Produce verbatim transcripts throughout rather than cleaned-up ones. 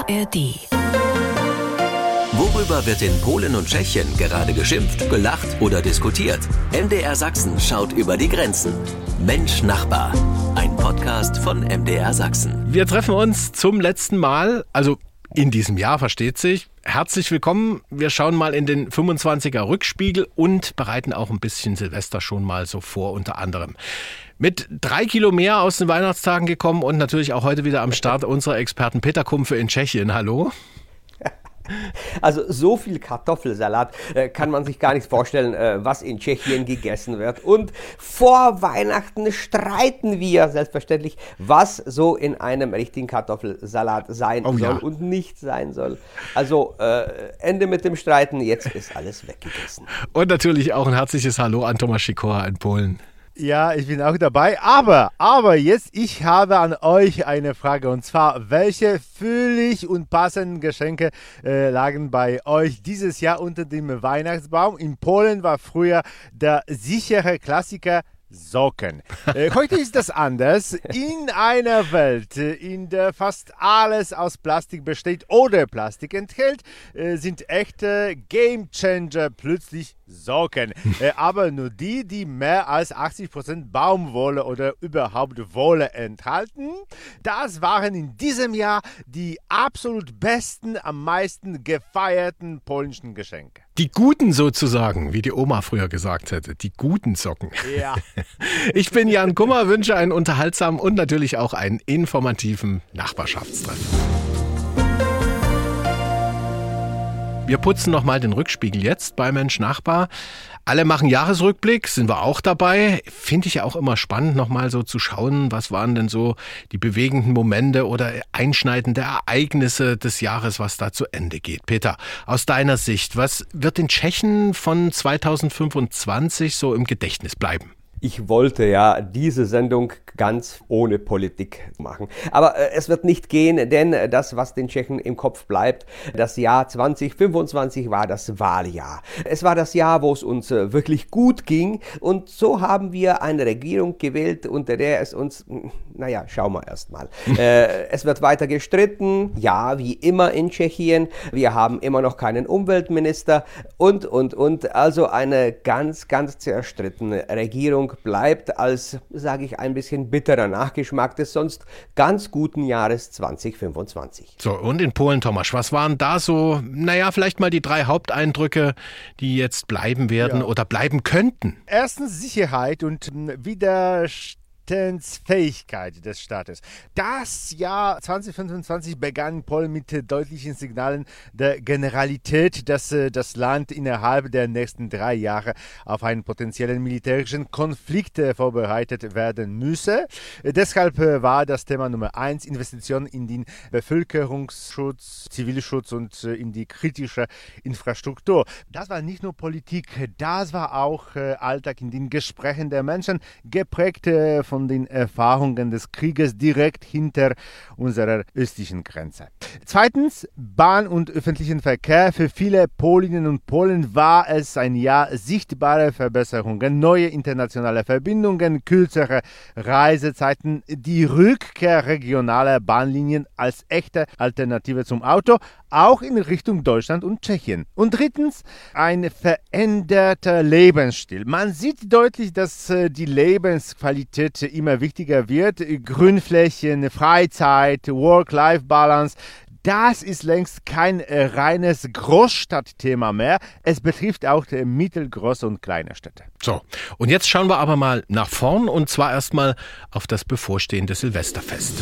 A R D. Worüber wird in Polen und Tschechien gerade geschimpft, gelacht oder diskutiert? M D R Sachsen schaut über die Grenzen. Mensch Nachbar, ein Podcast von M D R Sachsen. Wir treffen uns zum letzten Mal, also in diesem Jahr, versteht sich. Herzlich willkommen. Wir schauen mal in den fünfundzwanziger Rückspiegel und bereiten auch ein bisschen Silvester schon mal so vor, unter anderem. Mit drei Kilo mehr aus den Weihnachtstagen gekommen und natürlich auch heute wieder am Start unserer Experten Peter Kumpfe in Tschechien. Hallo. Also so viel Kartoffelsalat äh, kann man sich gar nicht vorstellen, äh, was in Tschechien gegessen wird. Und vor Weihnachten streiten wir selbstverständlich, was so in einem richtigen Kartoffelsalat sein oh, soll ja. und nicht sein soll. Also äh, Ende mit dem Streiten, jetzt ist alles weggegessen. Und natürlich auch ein herzliches Hallo an Thomas Sikora in Polen. Ja, ich bin auch dabei, aber, aber jetzt, ich habe an euch eine Frage und zwar, welche völlig unpassenden Geschenke äh, lagen bei euch dieses Jahr unter dem Weihnachtsbaum? In Polen war früher der sichere Klassiker Socken. Äh, heute ist das anders. In einer Welt, in der fast alles aus Plastik besteht oder Plastik enthält, äh, sind echte Gamechanger plötzlich Socken. Äh, aber nur die, die mehr als achtzig Prozent Baumwolle oder überhaupt Wolle enthalten. Das waren in diesem Jahr die absolut besten, am meisten gefeierten polnischen Geschenke. Die guten sozusagen, wie die Oma früher gesagt hätte, die guten Socken. Ja. Ich bin Jan Kummer, wünsche einen unterhaltsamen und natürlich auch einen informativen Nachbarschaftstreff. Wir putzen nochmal den Rückspiegel jetzt bei Mensch Nachbar. Alle machen Jahresrückblick, sind wir auch dabei. Finde ich ja auch immer spannend, nochmal so zu schauen, was waren denn so die bewegenden Momente oder einschneidende Ereignisse des Jahres, was da zu Ende geht. Peter, aus deiner Sicht, was wird den Tschechen von zweitausendfünfundzwanzig so im Gedächtnis bleiben? Ich wollte ja diese Sendung ganz ohne Politik machen. Aber äh, es wird nicht gehen, denn das, was den Tschechen im Kopf bleibt, das Jahr zweitausendfünfundzwanzig war das Wahljahr. Es war das Jahr, wo es uns äh, wirklich gut ging. Und so haben wir eine Regierung gewählt, unter der es uns, naja, schauen wir erst mal. äh, es wird weiter gestritten, ja, wie immer in Tschechien. Wir haben immer noch keinen Umweltminister und, und, und. Also eine ganz, ganz zerstrittene Regierung bleibt als, sage ich, ein bisschen bitterer Nachgeschmack des sonst ganz guten Jahres zweitausendfünfundzwanzig. So, und in Polen, Thomas, was waren da so, naja, vielleicht mal die drei Haupteindrücke, die jetzt bleiben werden ja. oder bleiben könnten? Erstens Sicherheit und Widerstand. Fähigkeit des Staates. Das Jahr zweitausendfünfundzwanzig begann Polen mit deutlichen Signalen der Generalität, dass das Land innerhalb der nächsten drei Jahre auf einen potenziellen militärischen Konflikt vorbereitet werden müsse. Deshalb war das Thema Nummer eins Investitionen in den Bevölkerungsschutz, Zivilschutz und in die kritische Infrastruktur. Das war nicht nur Politik, das war auch Alltag in den Gesprächen der Menschen, geprägt von von den Erfahrungen des Krieges direkt hinter unserer östlichen Grenze. Zweitens, Bahn- und öffentlichen Verkehr. Für viele Polinnen und Polen war es ein Jahr sichtbarer Verbesserungen, neue internationale Verbindungen, kürzere Reisezeiten, die Rückkehr regionaler Bahnlinien als echte Alternative zum Auto, auch in Richtung Deutschland und Tschechien. Und drittens, ein veränderter Lebensstil. Man sieht deutlich, dass die Lebensqualität immer wichtiger wird. Grünflächen, Freizeit, Work-Life-Balance. Das ist längst kein reines Großstadtthema mehr. Es betrifft auch mittelgroße und kleine Städte. So, und jetzt schauen wir aber mal nach vorn und zwar erstmal auf das bevorstehende Silvesterfest.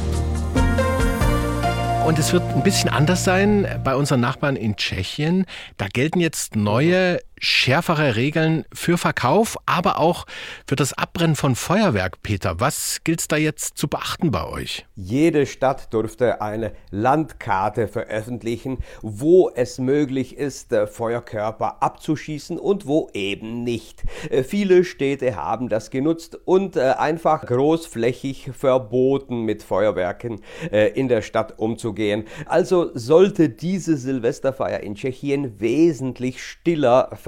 Und es wird ein bisschen anders sein bei unseren Nachbarn in Tschechien. Da gelten jetzt neue, schärfere Regeln für Verkauf, aber auch für das Abbrennen von Feuerwerk. Peter, was gilt es da jetzt zu beachten bei euch? Jede Stadt durfte eine Landkarte veröffentlichen, wo es möglich ist, Feuerkörper abzuschießen und wo eben nicht. Viele Städte haben das genutzt und einfach großflächig verboten, mit Feuerwerken in der Stadt umzugehen. Also sollte diese Silvesterfeier in Tschechien wesentlich stiller verlaufen,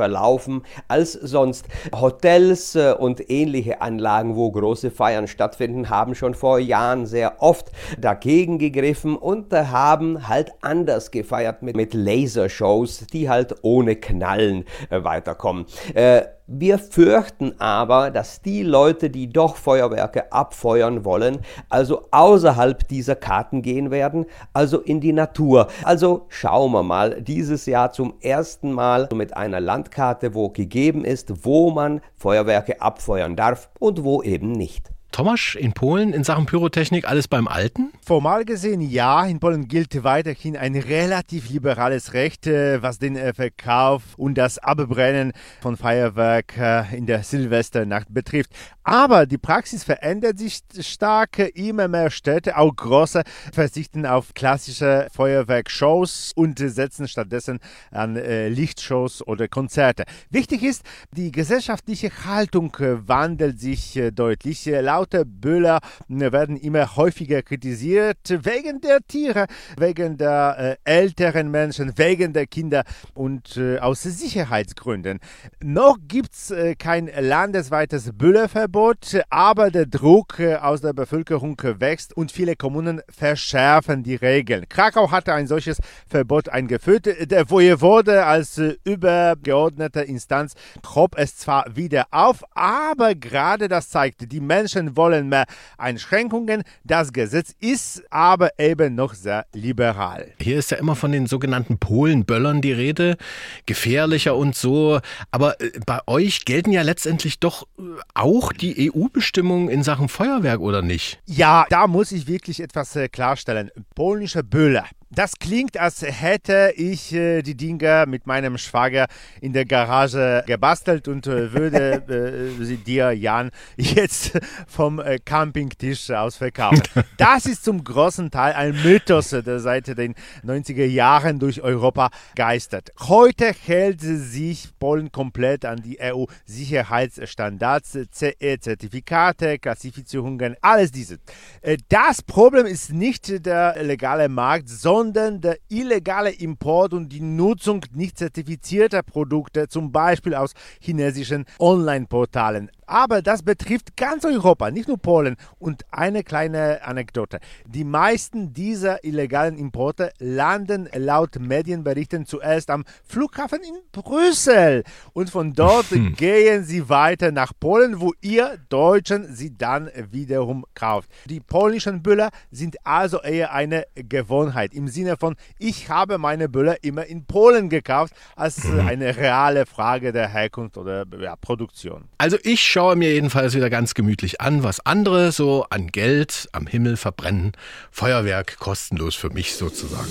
verlaufen als sonst. Hotels und ähnliche Anlagen, wo große Feiern stattfinden, haben schon vor Jahren sehr oft dagegen gegriffen und haben halt anders gefeiert mit, mit Lasershows, die halt ohne Knallen äh, weiterkommen. Äh, Wir fürchten aber, dass die Leute, die doch Feuerwerke abfeuern wollen, also außerhalb dieser Karten gehen werden, also in die Natur. Also schauen wir mal dieses Jahr zum ersten Mal mit einer Landkarte, wo gegeben ist, wo man Feuerwerke abfeuern darf und wo eben nicht. Tomasz, in Polen in Sachen Pyrotechnik alles beim Alten? Formal gesehen ja, in Polen gilt weiterhin ein relativ liberales Recht, was den Verkauf und das Abbrennen von Feuerwerk in der Silvesternacht betrifft. Aber die Praxis verändert sich stark. Immer mehr Städte, auch große, verzichten auf klassische Feuerwerkshows und setzen stattdessen an Lichtshows oder Konzerte. Wichtig ist, die gesellschaftliche Haltung wandelt sich deutlich. Laut Böller werden immer häufiger kritisiert wegen der Tiere, wegen der äh, älteren Menschen, wegen der Kinder und äh, aus Sicherheitsgründen. Noch gibt es äh, kein landesweites Böllerverbot, aber der Druck äh, aus der Bevölkerung wächst und viele Kommunen verschärfen die Regeln. Krakau hatte ein solches Verbot eingeführt. Der Wojewode als äh, übergeordnete Instanz hob es zwar wieder auf, aber gerade das zeigt, die Menschen wollen mehr Einschränkungen. Das Gesetz ist aber eben noch sehr liberal. Hier ist ja immer von den sogenannten Polenböllern die Rede, gefährlicher und so. Aber bei euch gelten ja letztendlich doch auch die E U-Bestimmungen in Sachen Feuerwerk, oder nicht? Ja, da muss ich wirklich etwas klarstellen. Polnische Böller. Das klingt, als hätte ich äh, die Dinger mit meinem Schwager in der Garage gebastelt und äh, würde äh, sie dir, Jan, jetzt vom äh, Campingtisch aus verkaufen. Das ist zum großen Teil ein Mythos, der seit den neunziger Jahren durch Europa geistert. Heute hält sich Polen komplett an die E U-Sicherheitsstandards, C E-Zertifikate, Klassifizierungen, alles diese. Äh, das Problem ist nicht der legale Markt, sondern sondern der illegale Import und die Nutzung nicht zertifizierter Produkte, zum Beispiel aus chinesischen Online-Portalen. Aber das betrifft ganz Europa, nicht nur Polen. Und eine kleine Anekdote. Die meisten dieser illegalen Importe landen laut Medienberichten zuerst am Flughafen in Brüssel. Und von dort hm. gehen sie weiter nach Polen, wo ihr Deutschen sie dann wiederum kauft. Die polnischen Böller sind also eher eine Gewohnheit. Im Sinne von, ich habe meine Böller immer in Polen gekauft, als eine reale Frage der Herkunft oder ja, Produktion. Also ich schaue mir jedenfalls wieder ganz gemütlich an, was andere so an Geld am Himmel verbrennen. Feuerwerk kostenlos für mich sozusagen.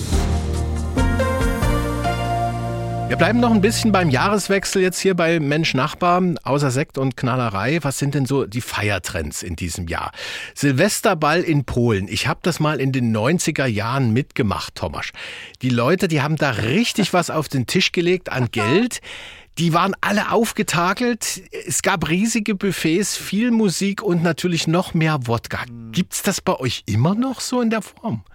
Wir bleiben noch ein bisschen beim Jahreswechsel jetzt hier bei Mensch Nachbar, außer Sekt und Knallerei. Was sind denn so die Feiertrends in diesem Jahr? Silvesterball in Polen. Ich habe das mal in den neunziger Jahren mitgemacht, Tomasz. Die Leute, die haben da richtig was auf den Tisch gelegt an Geld. Die waren alle aufgetakelt. Es gab riesige Buffets, viel Musik und natürlich noch mehr Wodka. Gibt's das bei euch immer noch so in der Form?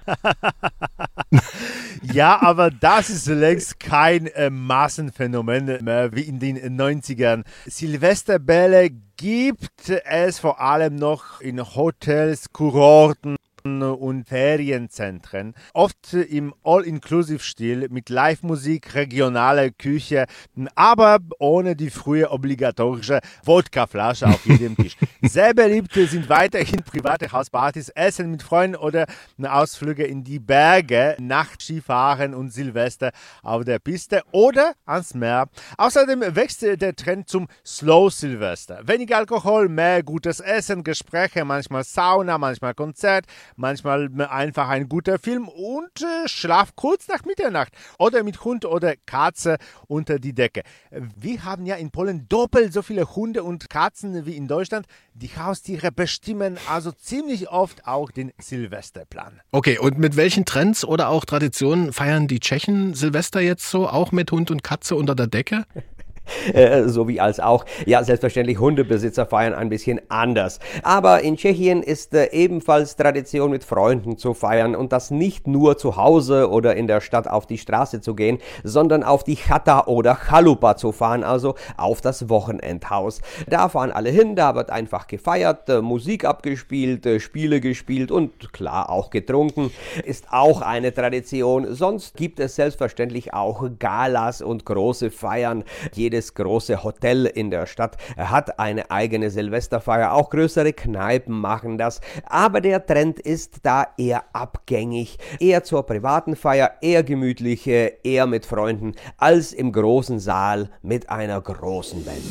Ja, aber das ist längst kein äh, Massenphänomen mehr wie in den neunzigern. Silvesterbälle gibt es vor allem noch in Hotels, Kurorten und Ferienzentren, oft im All-Inclusive-Stil mit Live-Musik, regionaler Küche, aber ohne die frühe obligatorische Wodkaflasche auf jedem Tisch. Sehr beliebt sind weiterhin private Hauspartys, Essen mit Freunden oder Ausflüge in die Berge, Nachtskifahren und Silvester auf der Piste oder ans Meer. Außerdem wächst der Trend zum Slow-Silvester. Weniger Alkohol, mehr gutes Essen, Gespräche, manchmal Sauna, manchmal Konzert, manchmal einfach ein guter Film und äh, Schlaf kurz nach Mitternacht oder mit Hund oder Katze unter die Decke. Wir haben ja in Polen doppelt so viele Hunde und Katzen wie in Deutschland. Die Haustiere bestimmen also ziemlich oft auch den Silvesterplan. Okay, und mit welchen Trends oder auch Traditionen feiern die Tschechen Silvester jetzt so, auch mit Hund und Katze unter der Decke? Äh, so wie als auch, ja, selbstverständlich Hundebesitzer feiern ein bisschen anders. Aber in Tschechien ist äh, ebenfalls Tradition, mit Freunden zu feiern und das nicht nur zu Hause oder in der Stadt auf die Straße zu gehen, sondern auf die Chata oder Chalupa zu fahren, also auf das Wochenendhaus. Da fahren alle hin, da wird einfach gefeiert, äh, Musik abgespielt, äh, Spiele gespielt und klar auch getrunken. Ist auch eine Tradition. Sonst gibt es selbstverständlich auch Galas und große Feiern. Jedes große Hotel in der Stadt hat eine eigene Silvesterfeier. Auch größere Kneipen machen das. Aber der Trend ist da eher abgängig. Eher zur privaten Feier, eher gemütlich, eher mit Freunden, als im großen Saal mit einer großen Band.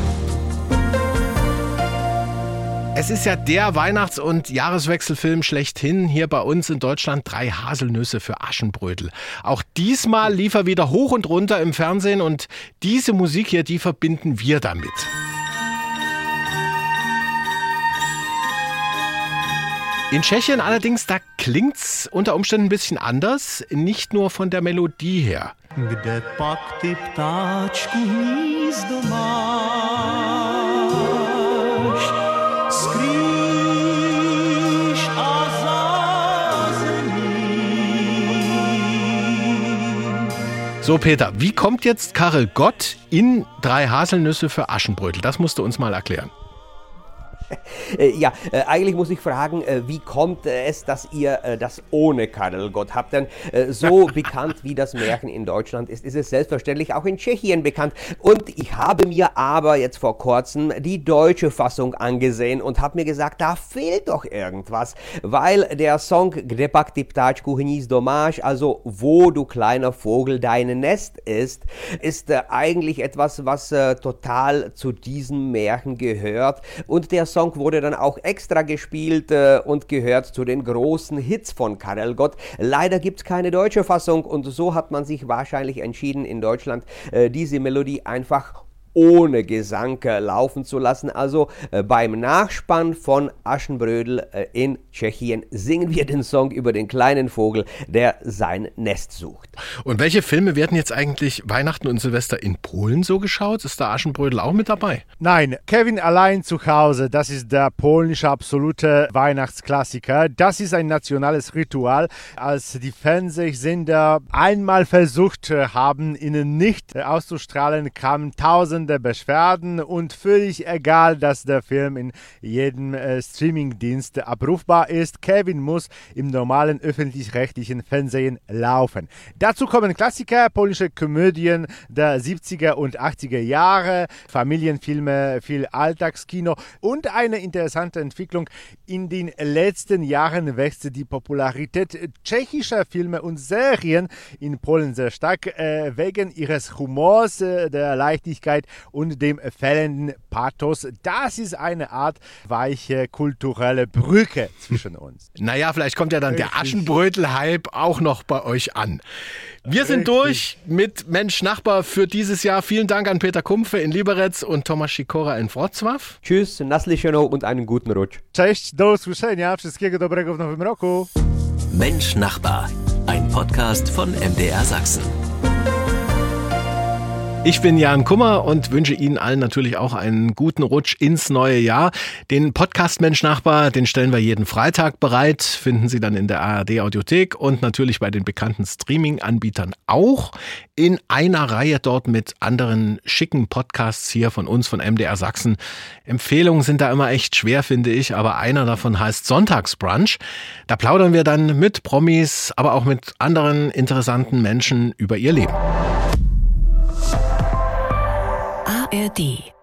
Es ist ja der Weihnachts- und Jahreswechselfilm schlechthin hier bei uns in Deutschland, Drei Haselnüsse für Aschenbrödel. Auch diesmal lief er wieder hoch und runter im Fernsehen und diese Musik hier, die verbinden wir damit. In Tschechien allerdings, da klingt's unter Umständen ein bisschen anders, nicht nur von der Melodie her. Kde pak ty ptáčku hnízdo máš, skrýš a zázemí. So Peter, wie kommt jetzt Karel Gott in Drei Haselnüsse für Aschenbrödel? Das musst du uns mal erklären. Ja, äh, eigentlich muss ich fragen, äh, wie kommt äh, es, dass ihr äh, das ohne Karel Gott habt? Denn äh, so bekannt wie das Märchen in Deutschland ist, ist es selbstverständlich auch in Tschechien bekannt. Und ich habe mir aber jetzt vor kurzem die deutsche Fassung angesehen und habe mir gesagt, da fehlt doch irgendwas. Weil der Song Kde pak ty ptáčku hnízdo máš, also wo du kleiner Vogel dein Nest ist, ist äh, eigentlich etwas, was äh, total zu diesem Märchen gehört. Und der Song wurde dann auch extra gespielt äh, und gehört zu den großen Hits von Karel Gott. Leider gibt es keine deutsche Fassung und so hat man sich wahrscheinlich entschieden, in Deutschland äh, diese Melodie einfach ohne Gesang äh, laufen zu lassen. Also äh, beim Nachspann von Aschenbrödel äh, in Tschechien singen wir den Song über den kleinen Vogel, der sein Nest sucht. Und welche Filme werden jetzt eigentlich Weihnachten und Silvester in Polen so geschaut? Ist da Aschenbrödel auch mit dabei? Nein, Kevin allein zu Hause, das ist der polnische absolute Weihnachtsklassiker. Das ist ein nationales Ritual. Als die Fernsehsender einmal versucht haben, ihn nicht auszustrahlen, kamen tausend Beschwerden und völlig egal, dass der Film in jedem äh, Streamingdienst abrufbar ist. Kevin muss im normalen öffentlich-rechtlichen Fernsehen laufen. Dazu kommen Klassiker, polnische Komödien der siebziger und achtziger Jahre, Familienfilme, viel Alltagskino und eine interessante Entwicklung. In den letzten Jahren wächst die Popularität tschechischer Filme und Serien in Polen sehr stark, äh, wegen ihres Humors, äh, der Leichtigkeit und dem fehlenden Pathos. Das ist eine Art weiche kulturelle Brücke zwischen uns. Naja, vielleicht kommt ja dann Richtig. der Aschenbrödel-Hype auch noch bei euch an. Wir sind Richtig. durch mit Mensch Nachbar für dieses Jahr. Vielen Dank an Peter Kumpfe in Liberec und Tomasz Sikora in Wrocław. Tschüss, naslyšenou und einen guten Rutsch. Cześć, do usłyszenia. Wszystkiego dobrego w nowym roku. Mensch Nachbar, ein Podcast von M D R Sachsen. Ich bin Jan Kummer und wünsche Ihnen allen natürlich auch einen guten Rutsch ins neue Jahr. Den Podcast Mensch Nachbar, den stellen wir jeden Freitag bereit, finden Sie dann in der A R D-Audiothek und natürlich bei den bekannten Streaming-Anbietern auch. In einer Reihe dort mit anderen schicken Podcasts hier von uns, von M D R Sachsen. Empfehlungen sind da immer echt schwer, finde ich, aber einer davon heißt Sonntagsbrunch. Da plaudern wir dann mit Promis, aber auch mit anderen interessanten Menschen über ihr Leben. A R D